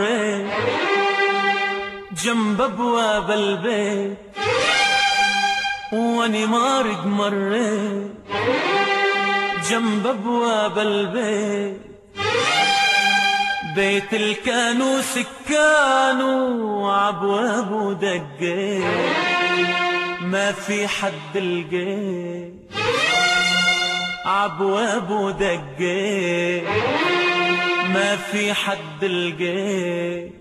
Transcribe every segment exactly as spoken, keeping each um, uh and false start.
مريت جنب ابواب البيت واني مارق مريت جنب ابواب البيت، بيت الكانو سكانو عبوابه دقيت ما في حد لقيت، عبوابه دقيت ما في حد لقيت.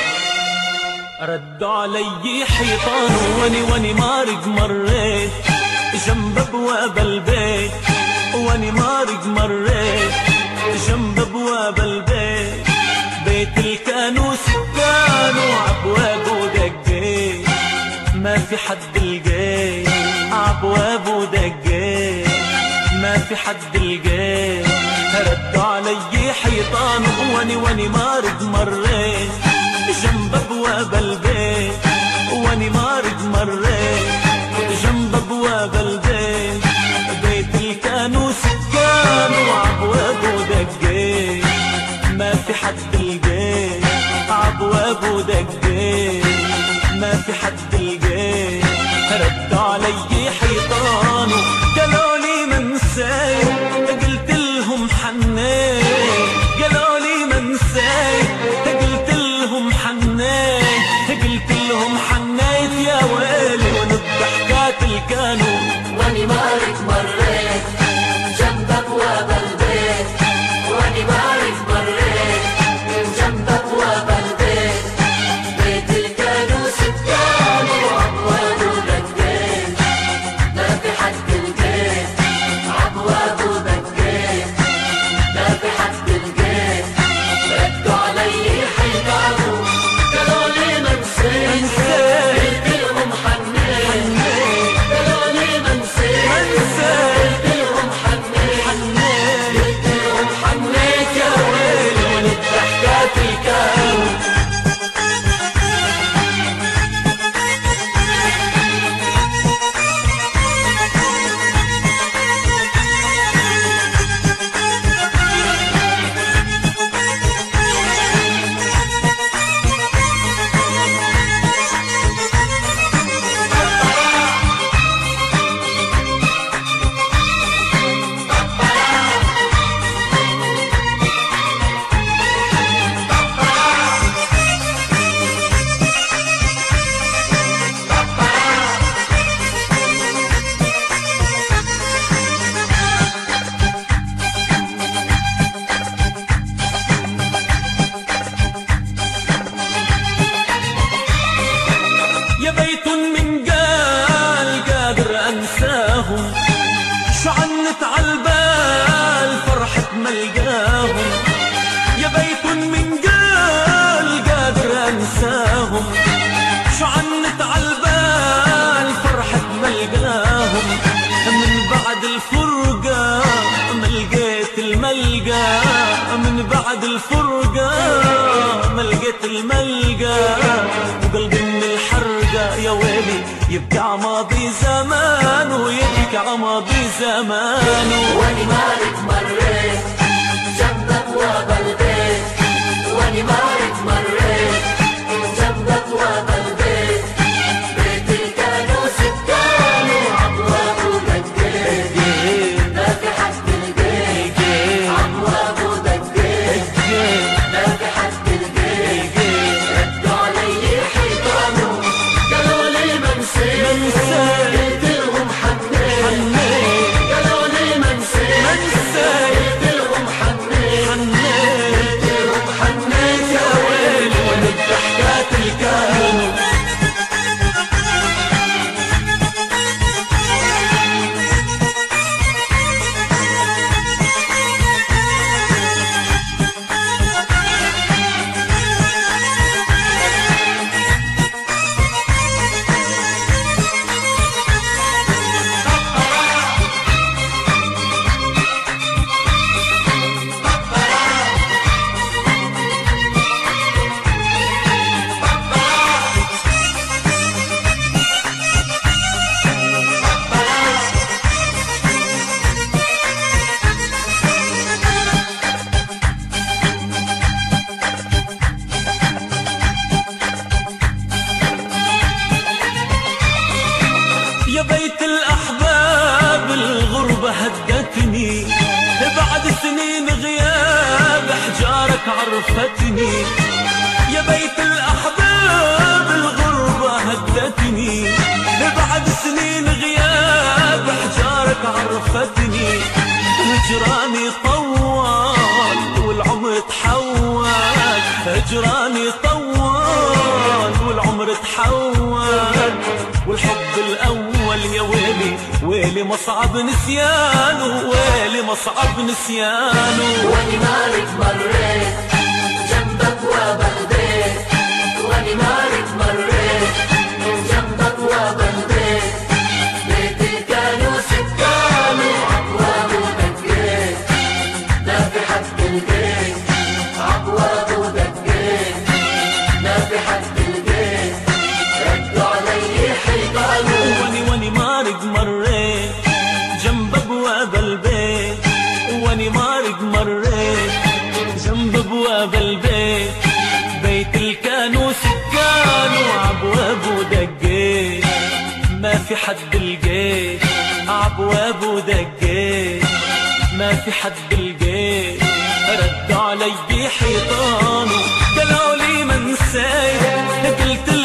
ردوا علي حيطان واني واني مارق مريت جنب ابواب البيت، واني مارق مريت جنب ابواب البيت، بيت الكانو سكانو عبوابه دقيت ما في حد لقيت، عبوابه دقيت ما في حد لقيت. ردوا علي حيطان واني واني مارق مريت جنب ابواب البيت، واني مارق مريت جنب ابواب البيت، بيت الكانو سكانو عبوابه دقيت ما في حد لقيت، عبوابه دقيت ما في حد لقيت. ردوا علي حيطان قالوا لي منسيت، قلت لهم حنيت، قالوا لي منسيت، قلت لهم حنيت، قلت لهم حنيت يا ويلي وانا بضحكات الكانو واني مارق مريت جنب ابواب البيت، واني مارق مريت جنب ابواب البيت، بيت الكانو سكانو عبوابه دقيت ما في حد لقيت، عبوابه دقيت ما في حد لقيت. ردوا علي حيطانو قالوا لي منسيت، قلت لهم حنيت، قالوا لي منسيت، قلت لهم حنيت، قلت لهم حنيت يا ويلي وانا بضحكات الكانو. يا بيت من قال قادر انساهم، شو عنت عالبال فرحة ملقاهم. يا بيت من قال قادر انساهم، شو عنت عالبال فرحة ملقاهم. من بعد الفرقة ما لقيت الملقى، من بعد الفرقة ما لقيت الملقى، وقلبي من الحرقة يا ويلي يبكي ماضي زمان ويبكي ماضي زمان. واني مارق مريت جنب ابواب البيت، واني مارق مريت جنب ابواب البيت، بيت الكانو سكانو عبوابه دقيت ما في حد لقيت، عبوابه دقيت ما في حد لقيت. ردوا علي حيطانو قالوا لي منسيت، قلت لهم حنيت، قالوا لي منسيت، قلت لهم عرفتني، يا بيت الأحباب الغربة هدتني، بعد سنين غياب حجارك عرفتني، هجراني طوال والعمر تحول، هجراني طوال والعمر تحول، والحب الأول يا ويلي ويلي مصعب نسيانه، ويلي مصعب نسيانه. واني مالك مريت جنبك وبلديت، واني مالك مريت جنبك وبلديت، بيتي كانوا سكان وعبواب ودقيت، لا في حد البيت عبواب ودقيت، لا في حد البيت ردوا علي حيطانه. واني واني مارق مريت جنب ابواب البيت، واني مارق مريت جنب ابواب البيت، بيت الكانوا سكان وعبواب ودقيت، ما في حد لقيت عبواب ودقيت، ما في حد لقيت رد علي حيطانه، قالوا لي ما نسيت، قلت